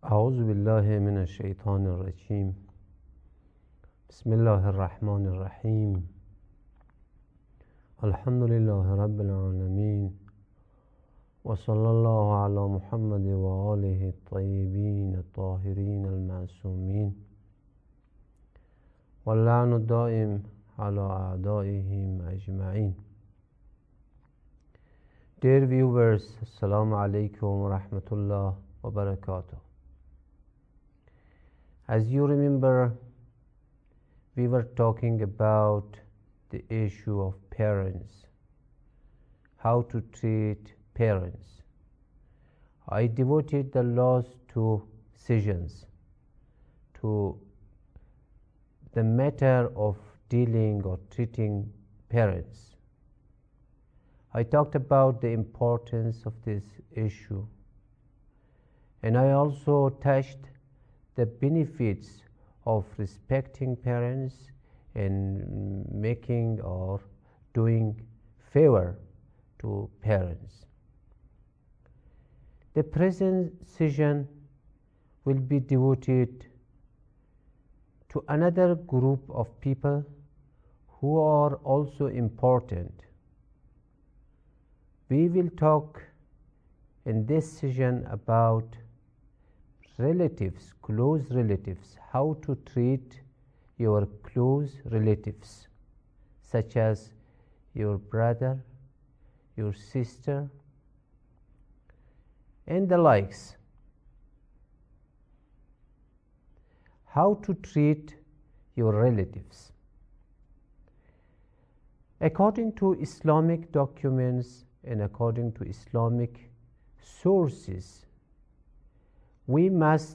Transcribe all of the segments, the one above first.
أعوذ بالله من الشيطان الرجيم. بسم الله الرحمن الرحيم. الحمد لله رب العالمين، وصلى الله على محمد وآله الطيبين الطاهرين المعصومين، واللعن الدائم على أعدائهم أجمعين. Dear viewers, Assalamu alaikum wa rahmatullah wa barakatuh. As you remember, we were talking about the issue of parents, how to treat parents. I devoted the last two sessions to the matter of dealing or treating parents. I talked about the importance of this issue, and I also touched the benefits of respecting parents and making or doing favor to parents. The present session will be devoted to another group of people who are also important. We will talk in this session about relatives, close relatives, how to treat your close relatives, such as your brother, your sister, and the likes. How to treat your relatives. According to Islamic documents and according to Islamic sources, we must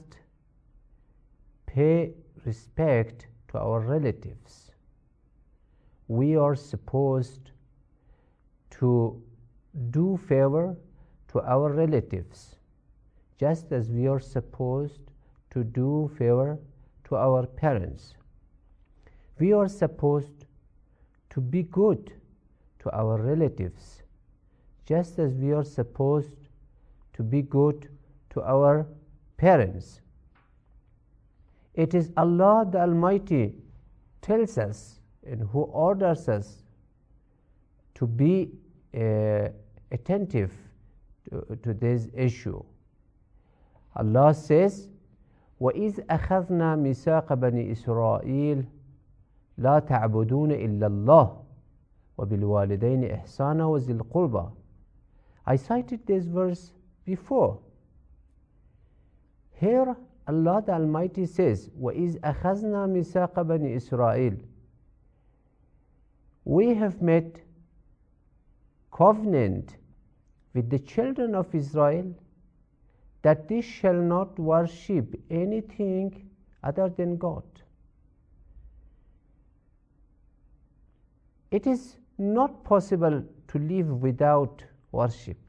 pay respect to our relatives. We are supposed to do favor to our relatives, just as we are supposed to do favor to our parents. We are supposed to be good to our relatives, just as we are supposed to be good to our parents. It is Allah the Almighty tells us and who orders us to be attentive to this issue. Allah says, وَإِذْ أَخَذْنَا مِيثَاقَ بَنِي إِسْرَائِيلَ لَا تَعْبُدُونَ إِلَّا اللَّهَ وَبِالْوَالِدَيْنِ إِحْسَانًا وَذِي الْقُرْبَى. I cited this verse before. Here Allah the Almighty says, وَإِذْ أَخَذْنَا مِيثَاقَ بَنِي إِسْرَائِيلَ. We have made covenant with the children of Israel that they shall not worship anything other than God. It is not possible to live without worship.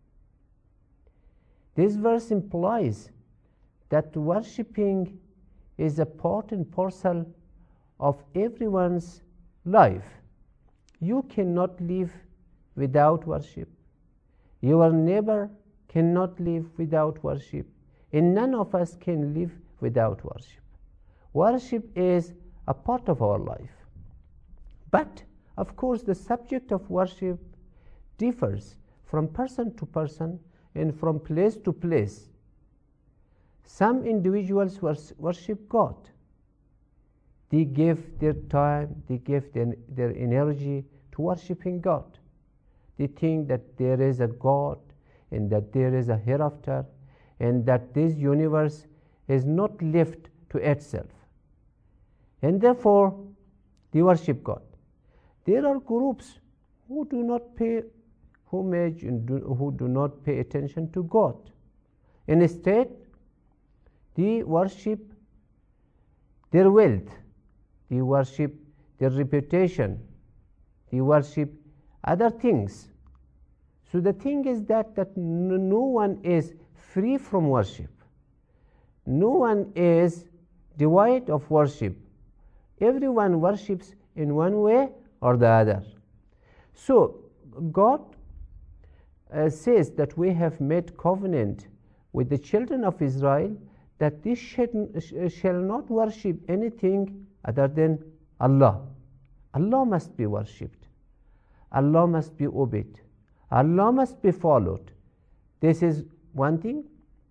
This verse implies that worshipping is a part and parcel of everyone's life. You cannot live without worship. Your neighbor cannot live without worship, and none of us can live without worship. Worship is a part of our life. But, of course, the subject of worship differs from person to person and from place to place. Some individuals worship God. They give their time, they give their energy to worshiping God. They think that there is a God and that there is a hereafter and that this universe is not left to itself. And therefore, they worship God. There are groups who do not pay homage and who do not pay attention to God. Instead, they worship their wealth, they worship their reputation, they worship other things. So the thing is that no one is free from worship. No one is devoid of worship. Everyone worships in one way or the other. So God says that we have made covenant with the children of Israel that they shall not worship anything other than Allah. Allah must be worshipped. Allah must be obeyed. Allah must be followed. This is one thing.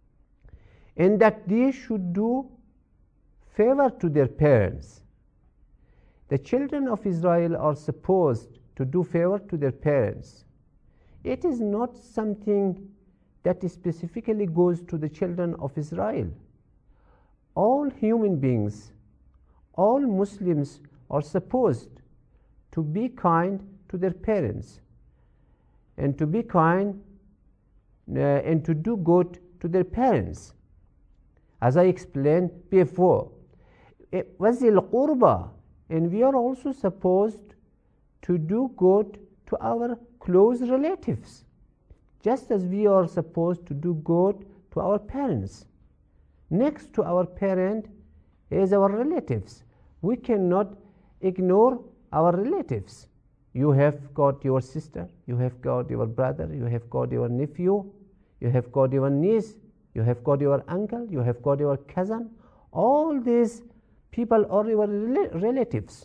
And that they should do favor to their parents. The children of Israel are supposed to do favor to their parents. It is not something that specifically goes to the children of Israel. All human beings, all Muslims are supposed to be kind to their parents and to be kind and to do good to their parents. As I explained before, وَذِي الْقُرْبَى, and we are also supposed to do good to our close relatives, just as we are supposed to do good to our parents. Next to our parent is our relatives. We cannot ignore our relatives. You have got your sister, you have got your brother, you have got your nephew, you have got your niece, you have got your uncle, you have got your cousin. All these people are your relatives.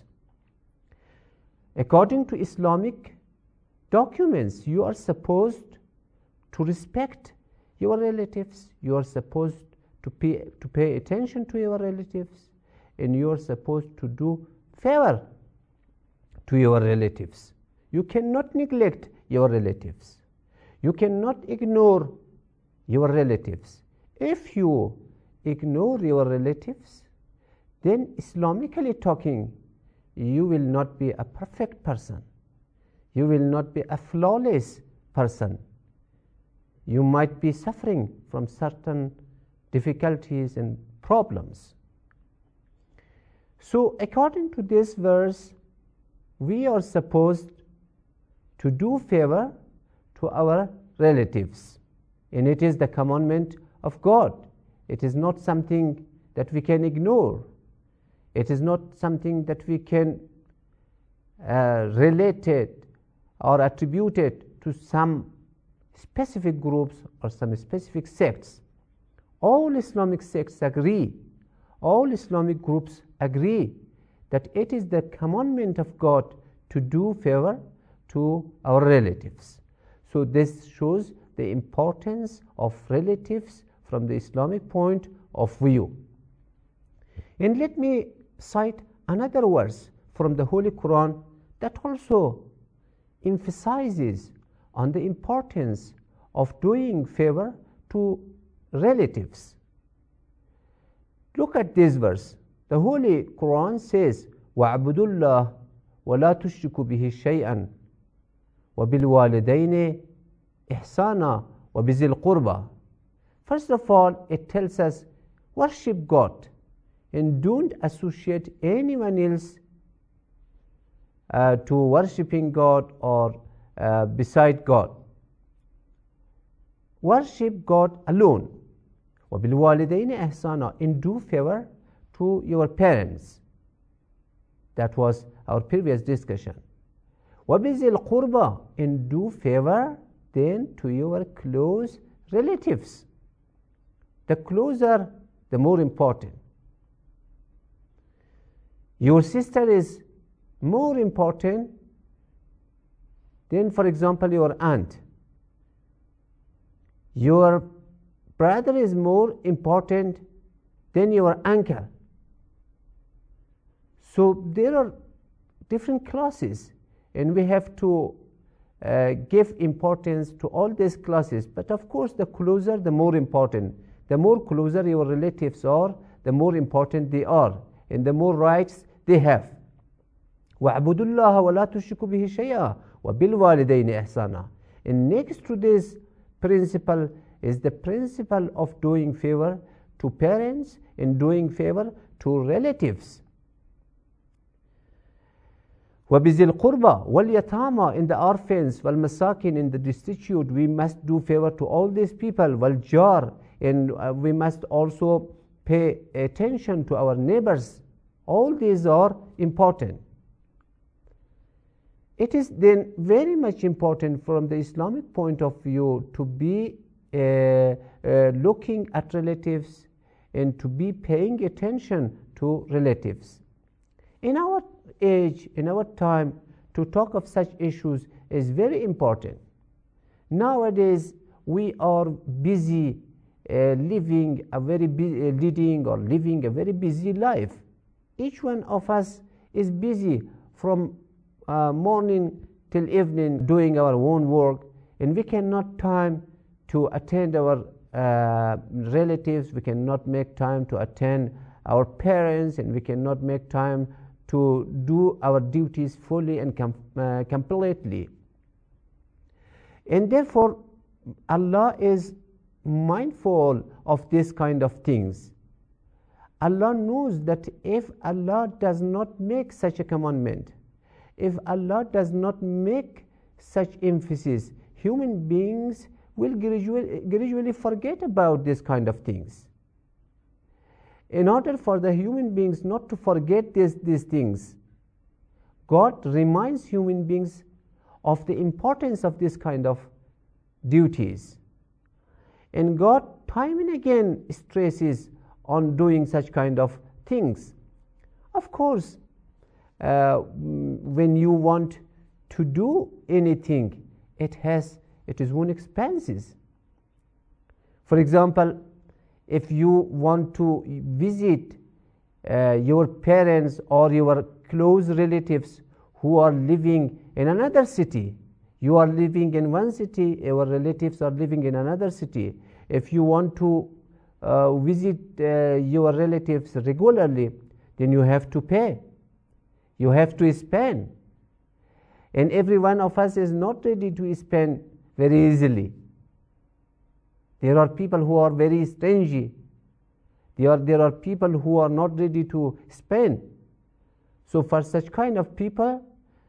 According to Islamic documents, you are supposed to respect your relatives, you are supposed to pay attention to your relatives, and you are supposed to do favor to your relatives. You cannot neglect your relatives. You cannot ignore your relatives. If you ignore your relatives, then Islamically talking, you will not be a perfect person. You will not be a flawless person. You might be suffering from certain difficulties and problems. So according to this verse, we are supposed to do favor to our relatives, and it is the commandment of God. It is not something that we can ignore. It is not something that we can relate it or attribute it to some specific groups or some specific sects. All Islamic sects agree, all Islamic groups agree that it is the commandment of God to do favor to our relatives. So this shows the importance of relatives from the Islamic point of view. And let me cite another verse from the Holy Quran that also emphasizes on the importance of doing favor to relatives. Look at this verse. The Holy Quran says, وَاعْبُدُوا اللَّهَ وَلَا تُشْرِكُوا بِهِ شَيْئًا وَبِالْوَالِدَيْنِ إِحْسَانًا وَبِذِي الْقُرْبَى. First of all, it tells us, worship God and don't associate anyone else to worshipping God or beside God. Worship God alone. وَبِالْوَالِدَيْنِ إِحْسَانًا, and do favor to your parents. That was our previous discussion. وَبِذِي الْقُرْبَى, and do favor then to your close relatives. The closer, the more important. Your sister is more important than, for example, your aunt. Your brother is more important than your uncle. So there are different classes, and we have to give importance to all these classes. But of course, the closer, the more important. The more closer your relatives are, the more important they are, and the more rights they have. وَاعْبُدُوا اللَّهَ وَلَا تُشْرِكُوا بِهِ شَيْئًا وَبِالْوَالِدَيْنِ إِحْسَانًا. And next to this principle is the principle of doing favor to parents and doing favor to relatives. وَبِذِي الْقُرْبَى وَالْيَتَامَى, in the orphans, وَالْمَسَاكِنِ, in the destitute, we must do favor to all these people. وَالْجَارِ, and we must also pay attention to our neighbors. All these are important. It is then very much important from the Islamic point of view to be looking at relatives and to be paying attention to relatives. In our age, in our time, to talk of such issues is very important. Nowadays, we are busy living a very leading or living a very busy life. Each one of us is busy from morning till evening doing our own work, and we cannot time to attend our relatives, we cannot make time to attend our parents, and we cannot make time to do our duties fully and completely. And therefore, Allah is mindful of this kind of things. Allah knows that if Allah does not make such a commandment, if Allah does not make such emphasis, human beings will gradually forget about this kind of things. In order for the human beings not to forget these things, God reminds human beings of the importance of this kind of duties. And God time and again stresses on doing such kind of things. Of course, when you want to do anything, it has its own expenses. For example, if you want to visit your parents or your close relatives who are living in another city, you are living in one city, your relatives are living in another city. If you want to visit your relatives regularly, then you have to pay, you have to spend. And every one of us is not ready to spend very easily. There are people who are very stingy. There are people who are not ready to spend. So for such kind of people,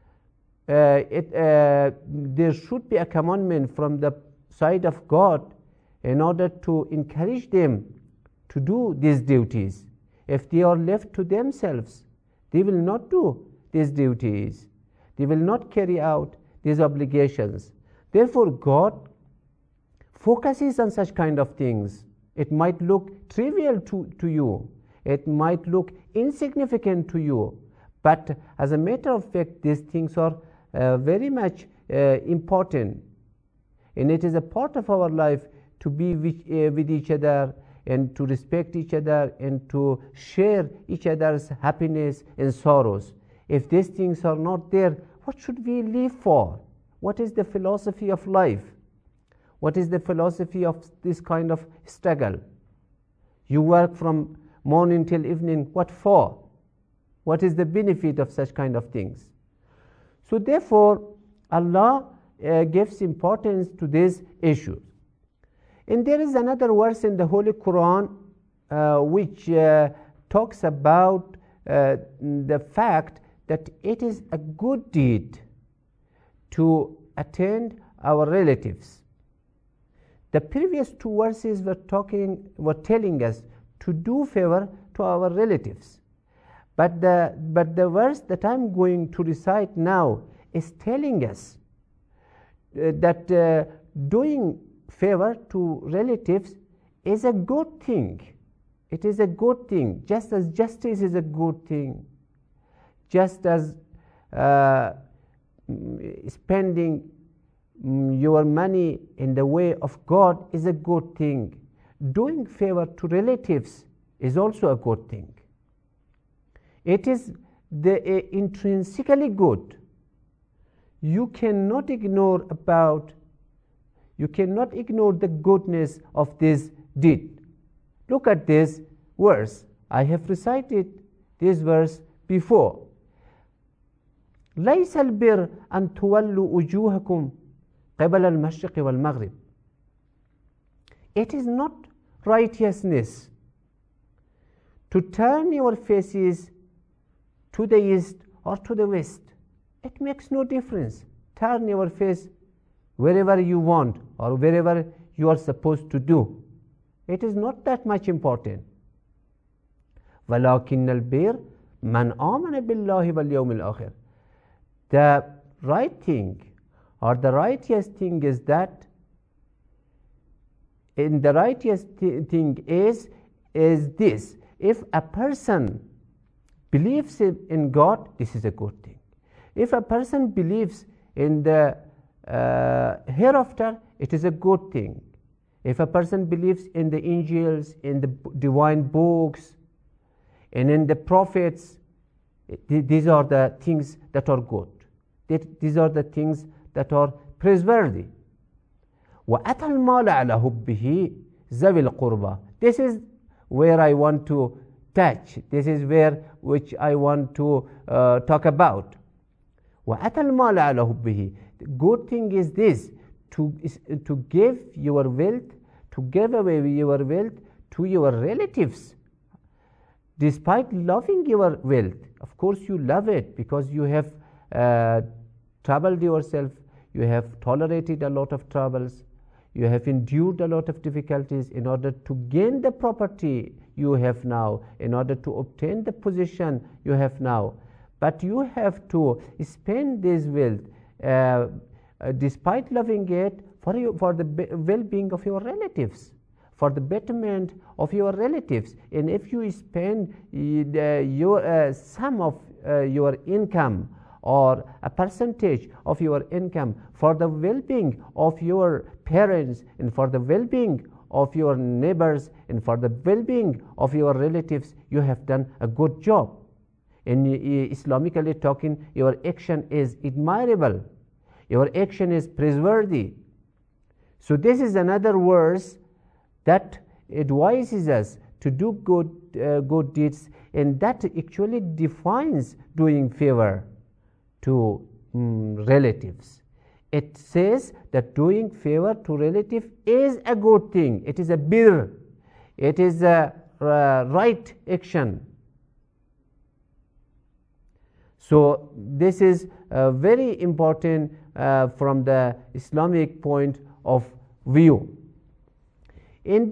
there should be a commandment from the side of God in order to encourage them to do these duties. If they are left to themselves, they will not do these duties. They will not carry out these obligations. Therefore, God focuses on such kind of things. It might look trivial to you. It might look insignificant to you. But as a matter of fact, these things are very much important. And it is a part of our life to be with each other and to respect each other and to share each other's happiness and sorrows. If these things are not there, what should we live for? What is the philosophy of life? What is the philosophy of this kind of struggle? You work from morning till evening, what for? What is the benefit of such kind of things? So therefore, Allah gives importance to these issues. And there is another verse in the Holy Quran which talks about the fact that it is a good deed to attend our relatives. The previous two verses were telling us to do favor to our relatives. But the verse that I'm going to recite now is telling us that doing favor to relatives is a good thing. It is a good thing, just as justice is a good thing, just as spending your money in the way of God is a good thing. Doing favor to relatives is also a good thing. It is intrinsically good. You cannot ignore the goodness of this deed. Look at this verse. I have recited this verse before. ليس البر أن تولوا وجوهكم قبل المشرق والمغرب. It is not righteousness to turn your faces to the east or to the west. It makes no difference. Turn your face wherever you want or wherever you are supposed to do. It is not that much important. ولكن البر من آمن بالله واليوم الآخر. The right thing or the righteous thing is is this: if a person believes in God, this is a good thing. If a person believes in the hereafter, it is a good thing. If a person believes in the angels, in the divine books, and in the prophets, these are the things that are good. These are the things that are praiseworthy. وَأَتَى الْمَالَ عَلَى حُبِّهِ ذَوِي الْقُرْبَى. This is where I want to touch. This is which I want to talk about. وَأَتَى الْمَالَ عَلَى حُبِّهِ. The good thing is this: to give your wealth, to give away your wealth to your relatives, despite loving your wealth. Of course you love it because you have troubled yourself, you have tolerated a lot of troubles, you have endured a lot of difficulties in order to gain the property you have now, in order to obtain the position you have now. But you have to spend this wealth despite loving it for the well-being of your relatives, for the betterment of your relatives. And if you spend some of your income or a percentage of your income for the well-being of your parents and for the well-being of your neighbors and for the well-being of your relatives, you have done a good job. And Islamically talking, your action is admirable. Your action is praiseworthy. So this is another verse that advises us to do good deeds, and that actually defines doing favor to relatives. It says that doing favor to relative is a good thing. It is a birr. It is a right action. So this is very important from the Islamic point of view. And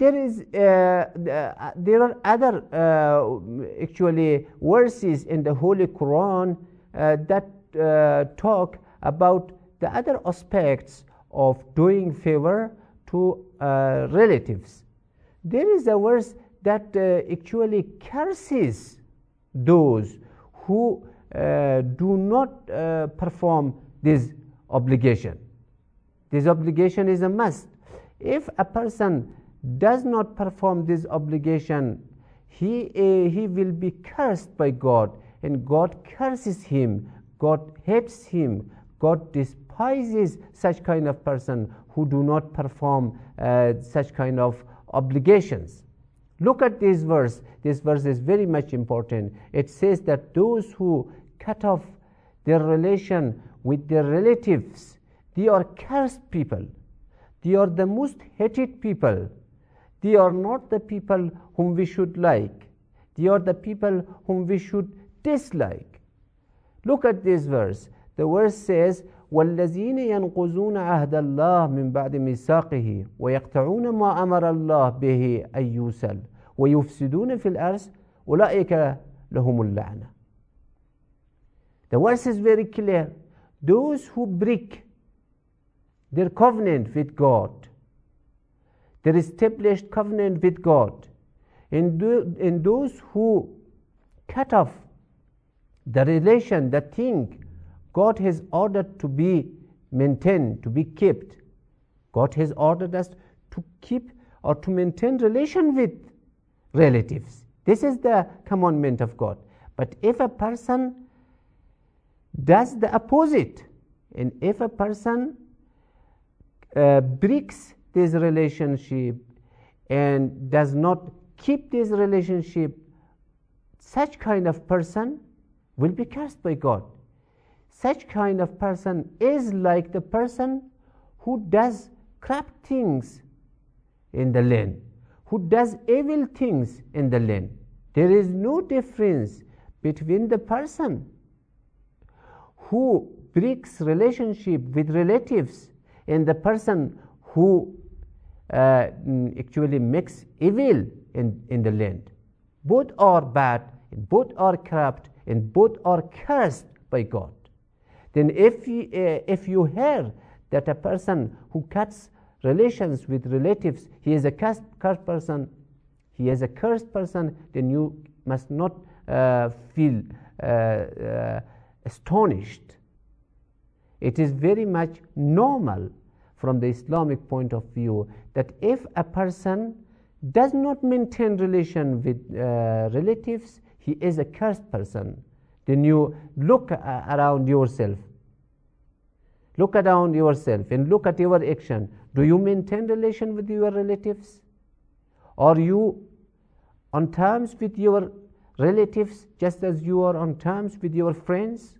there are other actually verses in the Holy Quran that talk about the other aspects of doing favor to relatives. There is a verse that actually curses those who do not perform this obligation. This obligation is a must. If a person does not perform this obligation, he will be cursed by God, and God curses him, God hates him, God despises such kind of person who do not perform such kind of obligations. Look at this verse. This verse is very much important. It says that those who cut off their relation with their relatives, they are cursed people. They are the most hated people. They are not the people whom we should like. They are the people whom we should dislike. Look at this verse. The verse says, وَالَّذِينَ يَنْقُضُونَ عَهْدَ اللَّهِ مِنْ بَعْدِ مِيثَاقِهِ وَيَقْطَعُونَ مَا أَمَرَ اللَّهُ بِهِ أَن يُوصَلَ وَيُفْسِدُونَ فِي الْأَرْضِ أُولَئِكَ لَهُمُ اللَّعْنَةُ. The verse is very clear. Those who break their covenant with God, their established covenant with God, and those who cut off the relation, the thing God has ordered to be maintained, to be kept. God has ordered us to keep or to maintain relation with relatives. This is the commandment of God. But if a person does the opposite, and if a person breaks this relationship and does not keep this relationship, such kind of person will be cursed by God. Such kind of person is like the person who does corrupt things in the land, who does evil things in the land. There is no difference between the person who breaks relationship with relatives and the person who actually makes evil in the land. Both are bad, and both are corrupt, and both are cursed by God. Then if you hear that a person who cuts relations with relatives, he is a cursed person, he is a cursed person, then you must not feel astonished. It is very much normal from the Islamic point of view that if a person does not maintain relation with relatives, he is a cursed person. Then you look around yourself. Look around yourself and look at your action. Do you maintain relation with your relatives? Are you on terms with your relatives just as you are on terms with your friends?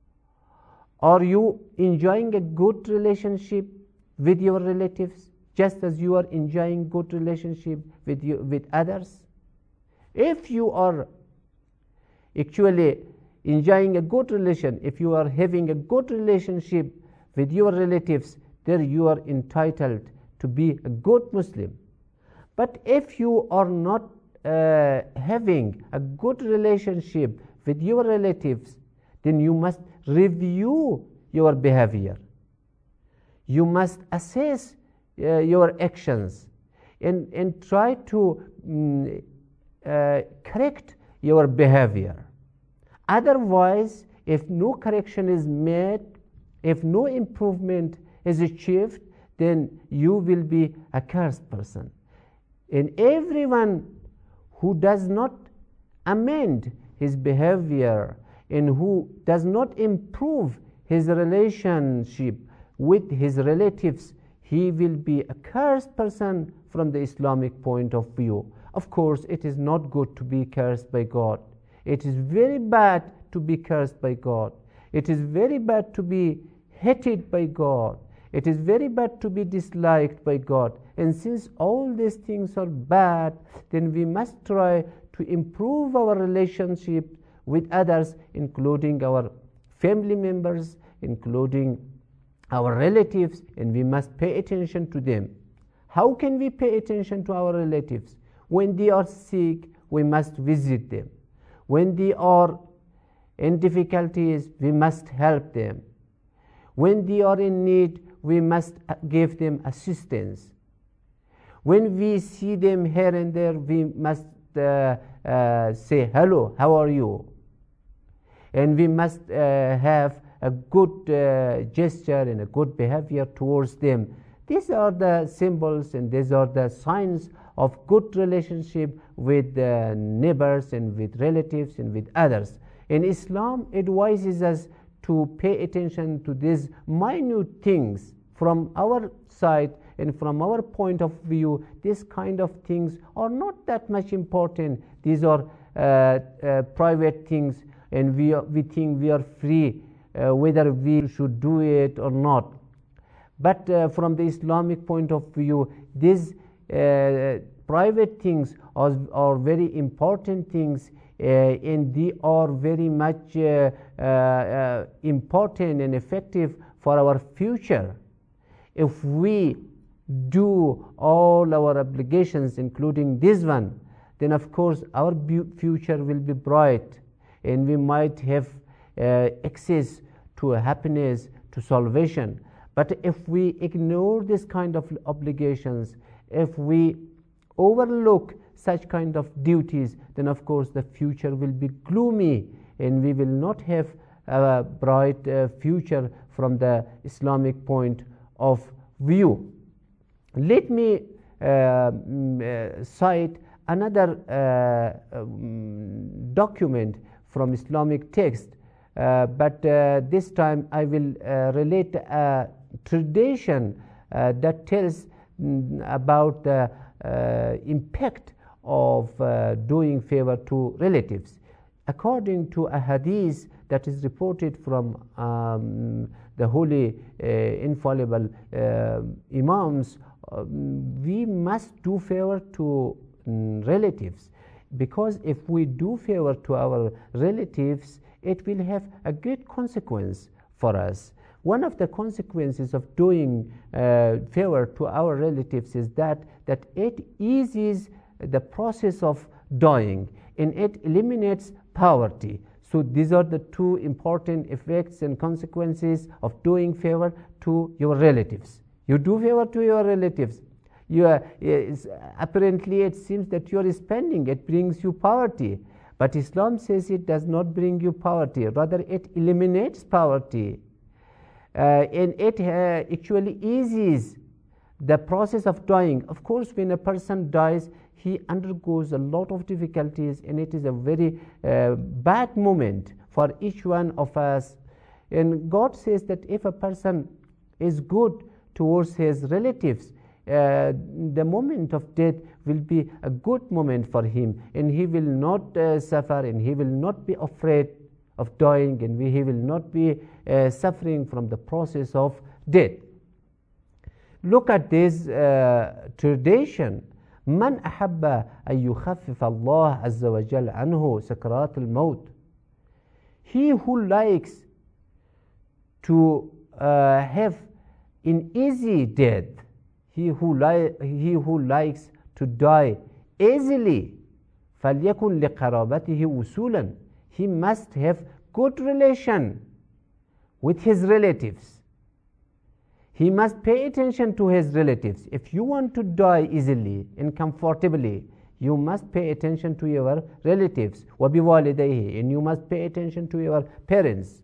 Are you enjoying a good relationship with your relatives just as you are enjoying good relationship with others? If you are actually enjoying a good relation, if you are having a good relationship with your relatives, then you are entitled to be a good Muslim. But if you are not having a good relationship with your relatives, then you must review your behavior. You must assess your actions and try to correct your behavior. Otherwise, if no correction is made, if no improvement is achieved, then you will be a cursed person. And everyone who does not amend his behavior and who does not improve his relationship with his relatives, he will be a cursed person from the Islamic point of view. Of course, it is not good to be cursed by God. It is very bad to be cursed by God. It is very bad to be hated by God. It is very bad to be disliked by God. And since all these things are bad, then we must try to improve our relationship with others, including our family members, including our relatives, and we must pay attention to them. How can we pay attention to our relatives? When they are sick, we must visit them. When they are in difficulties, we must help them. When they are in need, we must give them assistance. When we see them here and there, we must say, hello, how are you? And we must have a good gesture and a good behavior towards them. These are the symbols and these are the signs of good relationship with neighbors and with relatives and with others. And Islam advises us to pay attention to these minute things. From our side and from our point of view, these kind of things are not that much important. These are private things, and we think we are free whether we should do it or not. But from the Islamic point of view, these private things are very important things, and they are very much important and effective for our future. If we do all our obligations, including this one, then of course our future will be bright, and we might have access to happiness, to salvation. But if we ignore this kind of obligations, if we overlook such kind of duties, then of course the future will be gloomy, and we will not have a bright future from the Islamic point of view. Let me cite another document from Islamic text, but this time I will relate a tradition that tells about the impact of doing favor to relatives. According to a hadith that is reported from the holy infallible imams, we must do favor to relatives, because if we do favor to our relatives, it will have a great consequence for us. One of the consequences of doing favor to our relatives is that it eases the process of dying, and it eliminates poverty. So these are the two important effects and consequences of doing favor to your relatives. You do favor to your relatives, Apparently it seems that you are spending, it brings you poverty. But Islam says it does not bring you poverty, rather it eliminates poverty. And it actually eases the process of dying. Of course, when a person dies, he undergoes a lot of difficulties, and it is a very bad moment for each one of us. And God says that if a person is good towards his relatives, the moment of death will be a good moment for him, and he will not suffer, and he will not be afraid of dying, and he will not be suffering from the process of death. Look at this tradition. من أحب أن يخفف الله عز وجل عنه سكرات الموت. He who likes to have an easy death, he who likes to die easily, فليكن لقرابته وصولا. He must have good relation with his relatives. He must pay attention to his relatives. If you want to die easily and comfortably, you must pay attention to your relatives. وبوالديه, and you must pay attention to your parents.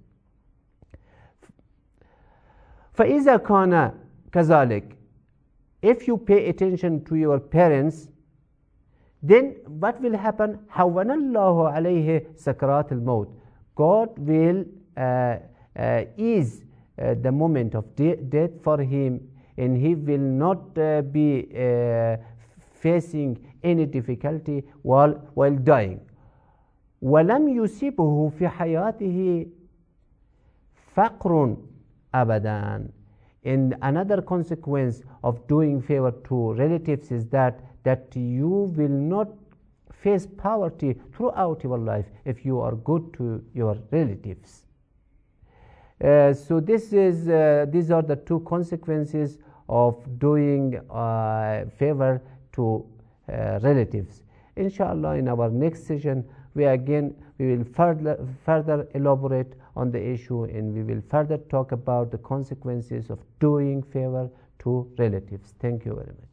فإذا كان كذلك, if you pay attention to your parents, then what will happen? حَوَّنَ اللَّهُ عَلَيْهِ سَكْرَاتِ الْمَوْتِ. God will ease the moment of death for him, and he will not be facing any difficulty while dying. وَلَمْ يُصِبْهُ فِي حَيَاتِهِ فَقْرٌ أَبَدًا. And another consequence of doing favor to relatives is that you will not face poverty throughout your life if you are good to your relatives. So these are the two consequences of doing favor to relatives. Inshallah, in our next session, we will further elaborate on the issue, and we will further talk about the consequences of doing favor to relatives. Thank you very much.